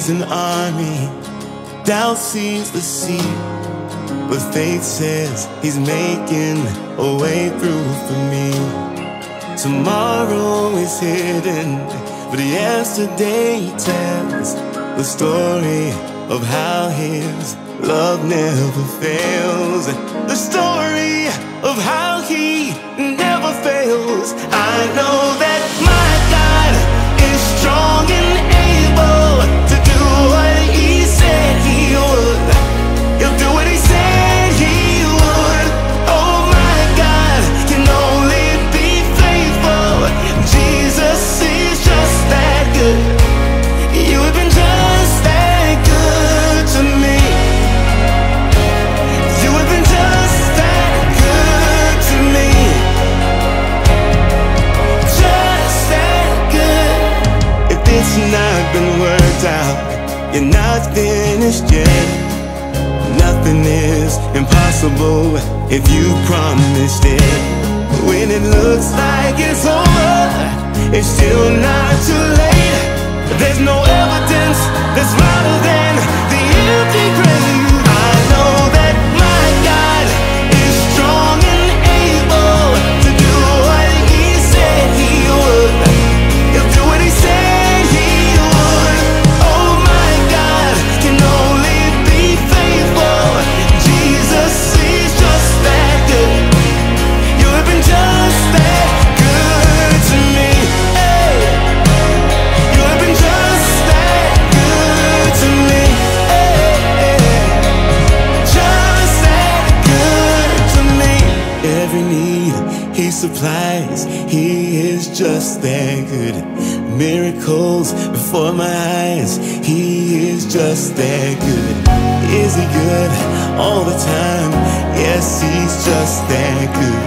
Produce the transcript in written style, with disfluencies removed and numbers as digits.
sees an army, doubt sees the sea, but faith says he's making a way through for me. Tomorrow is hidden, but yesterday tells the story of how his love never fails. The story of how he never fails. I know that my God is strong and able to do what he said he would. He'll do what he said he would. Oh, my God can only be faithful. Jesus is just that good. You have been just that good to me. You have been just that good to me. Just that good. If it's not been worked out, you're not finished yet. Nothing is impossible if you promised it. When it looks like it's over, it's still not too late. There's no evidence that's louder than the empty grave. I know that my God is strong and able to do what he said he would. He'll do what he said he would. Oh, my God can only be faithful. Jesus is just that good. You have been just that good to me. Hey. You have been just that good to me. Hey, hey. Just that good to me. Every need he supplies, he is just that good. Miracles before my eyes, he is just that good. Is he good all the time? Yes, he's just that good.